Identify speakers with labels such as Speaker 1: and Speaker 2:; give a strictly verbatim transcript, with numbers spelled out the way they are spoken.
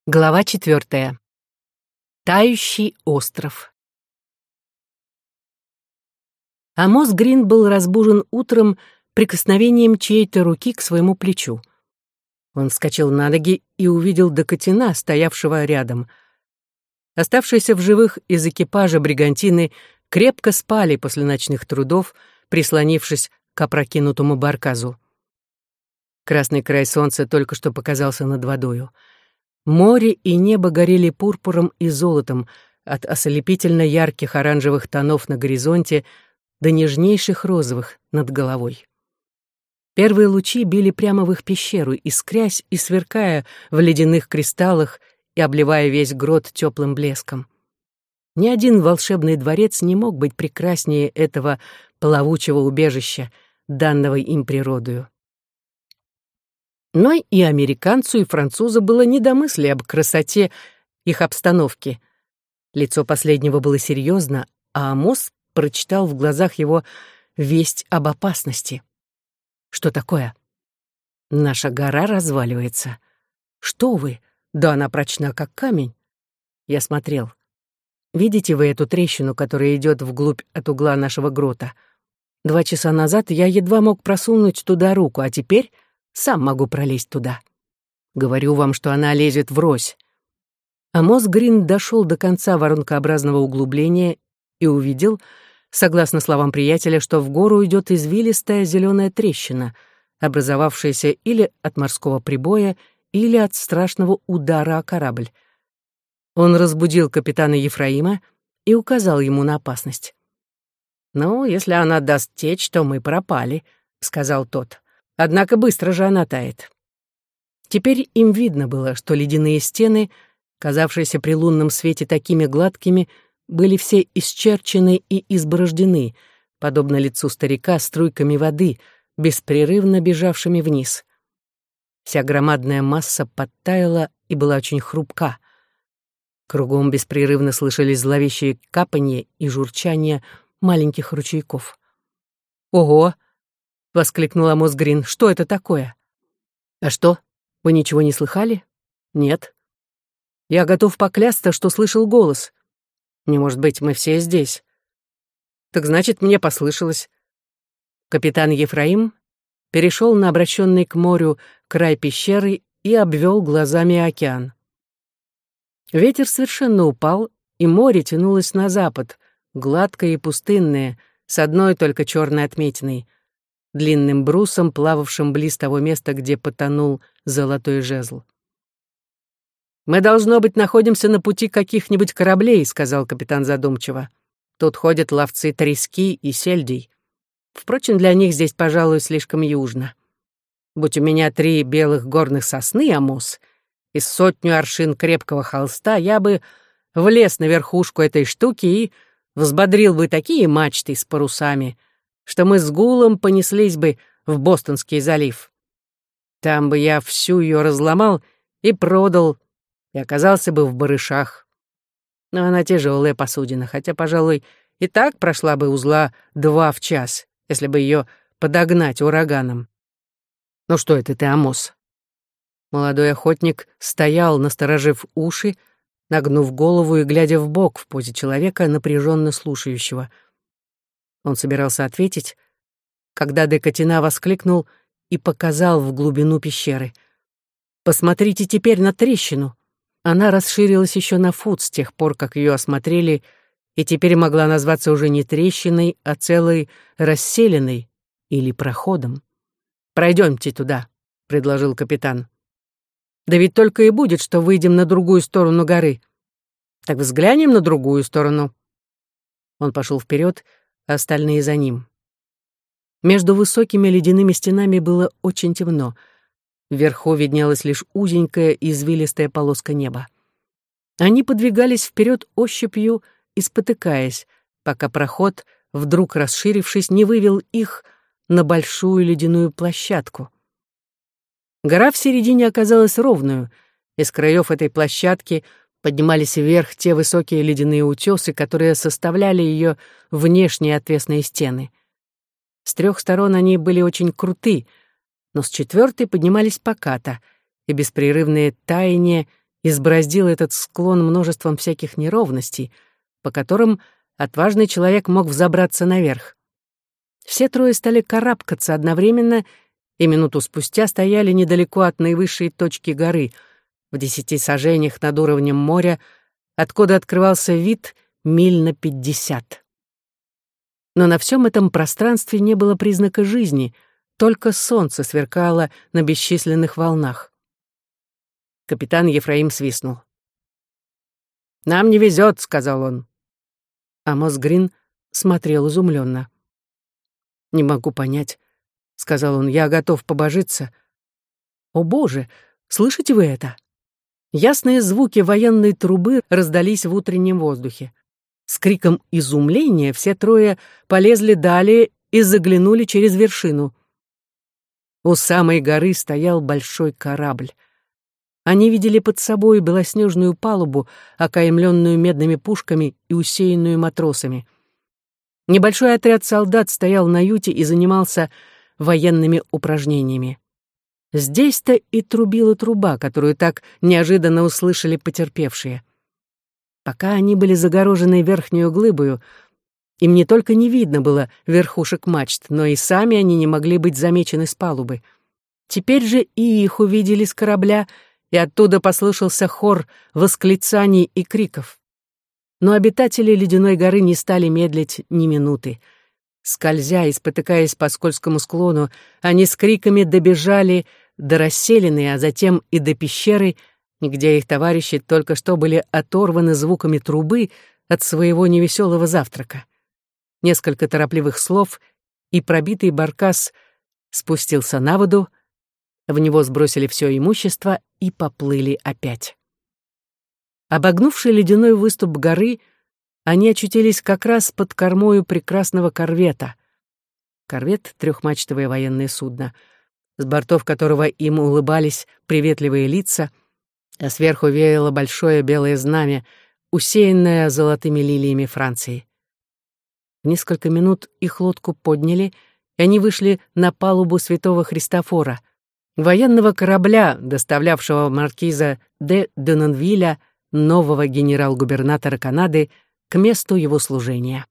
Speaker 1: Глава четвертая. Тающий остров. Амос Грин был разбужен утром прикосновением чьей-то руки к своему плечу. Он вскочил на ноги и увидел Декатина, стоявшего рядом. Оставшиеся в живых из экипажа бригантины крепко спали после ночных трудов, прислонившись к опрокинутому барказу. Красный край солнца только что показался над водою. Море и небо горели пурпуром и золотом, от ослепительно ярких оранжевых тонов на горизонте до нежнейших розовых над головой. Первые лучи били прямо в их пещеру, искрясь и сверкая в ледяных кристаллах и обливая весь грот теплым блеском. Ни один волшебный дворец не мог быть прекраснее этого плавучего убежища, данного им природою. Но и американцу, и французу было не до мысли об красоте их обстановки. Лицо последнего было серьезно, а Амос прочитал в глазах его весть об опасности. Что такое? Наша гора разваливается. Что вы? Да она прочна, как камень. Я смотрел. Видите вы эту трещину, которая идет вглубь от угла нашего грота? Два часа назад я едва мог просунуть туда руку, а теперь сам могу пролезть туда. Говорю вам, что она лезет врозь. Амос Грин дошел до конца воронкообразного углубления и увидел, согласно словам приятеля, что в гору идет извилистая зеленая трещина, образовавшаяся или от морского прибоя, или от страшного удара о корабль. Он разбудил капитана Ефраима и указал ему на опасность. «Ну, если она даст течь, то мы пропали», — сказал тот. Однако быстро же она тает. Теперь им видно было, что ледяные стены, казавшиеся при лунном свете такими гладкими, были все исчерчены и изборождены, подобно лицу старика, струйками воды, беспрерывно бежавшими вниз. Вся громадная масса подтаяла и была очень хрупка. Кругом беспрерывно слышались зловещие капанье и журчание маленьких ручейков. «Ого!» — воскликнул Амос Грин. «Что это такое?» «А что, вы ничего не слыхали?» «Нет». «Я готов поклясться, что слышал голос. Не может быть, мы все здесь». «Так значит, мне послышалось». Капитан Ефраим перешел на обращенный к морю край пещеры и обвел глазами океан. Ветер совершенно упал, и море тянулось на запад, гладкое и пустынное, с одной только черной отметиной — длинным брусом, плававшим близ того места, где потонул золотой жезл. «Мы, должно быть, находимся на пути каких-нибудь кораблей», — сказал капитан задумчиво. «Тут ходят ловцы трески и сельдей. Впрочем, для них здесь, пожалуй, слишком южно. Будь у меня три белых горных сосны, Амос, и сотню аршин крепкого холста, я бы влез на верхушку этой штуки и взбодрил бы такие мачты с парусами, что мы с гулом понеслись бы в Бостонский залив. Там бы я всю ее разломал и продал, и оказался бы в барышах. Но она тяжелая посудина, хотя, пожалуй, и так прошла бы узла два в час, если бы ее подогнать ураганом. Ну что это ты, Амос?» Молодой охотник стоял, насторожив уши, нагнув голову и глядя вбок в позе человека, напряженно слушающего. Он собирался ответить, когда Декатина воскликнул и показал в глубину пещеры. «Посмотрите теперь на трещину. Она расширилась еще на фут с тех пор, как ее осмотрели, и теперь могла назваться уже не трещиной, а целой расселенной или проходом. Пройдемте туда», — предложил капитан. «Да ведь только и будет, что выйдем на другую сторону горы. Так взглянем на другую сторону». Он пошел вперед, а остальные за ним. Между высокими ледяными стенами было очень темно. Вверху виднелась лишь узенькая извилистая полоска неба. Они подвигались вперед ощупью и спотыкаясь, пока проход, вдруг расширившись, не вывел их на большую ледяную площадку. Гора в середине оказалась ровную. Из краев этой площадки поднимались вверх те высокие ледяные утесы, которые составляли ее внешние отвесные стены. С трех сторон они были очень круты, но с четвертой поднимались покато, и беспрерывное таяние избороздил этот склон множеством всяких неровностей, по которым отважный человек мог взобраться наверх. Все трое стали карабкаться одновременно и минуту спустя стояли недалеко от наивысшей точки горы, в десяти сажениях над уровнем моря, откуда открывался вид миль на пятьдесят. Но на всем этом пространстве не было признака жизни, только солнце сверкало на бесчисленных волнах. Капитан Ефраим свистнул. «Нам не везет», — сказал он. Амос Грин смотрел изумленно. «Не могу понять», — сказал он, — «я готов побожиться». «О, Боже, слышите вы это?» Ясные звуки военной трубы раздались в утреннем воздухе. С криком изумления все трое полезли далее и заглянули через вершину. У самой горы стоял большой корабль. Они видели под собой белоснежную палубу, окаймленную медными пушками и усеянную матросами. Небольшой отряд солдат стоял на юте и занимался военными упражнениями. Здесь-то и трубила труба, которую так неожиданно услышали потерпевшие. Пока они были загорожены верхнюю глыбою, им не только не видно было верхушек мачт, но и сами они не могли быть замечены с палубы. Теперь же и их увидели с корабля, и оттуда послышался хор восклицаний и криков. Но обитатели Ледяной горы не стали медлить ни минуты. Скользя и спотыкаясь по скользкому склону, они с криками добежали до расселины, а затем и до пещеры, где их товарищи только что были оторваны звуками трубы от своего невеселого завтрака. Несколько торопливых слов, и пробитый баркас спустился на воду, в него сбросили все имущество и поплыли опять. Обогнувши ледяной выступ горы, они очутились как раз под кормою прекрасного корвета. Корвет — трехмачтовое военное судно, с бортов которого им улыбались приветливые лица, а сверху веяло большое белое знамя, усеянное золотыми лилиями Франции. В несколько минут их лодку подняли, и они вышли на палубу святого Христофора, военного корабля, доставлявшего маркиза де Денонвилля, нового генерал-губернатора Канады, к месту его служения.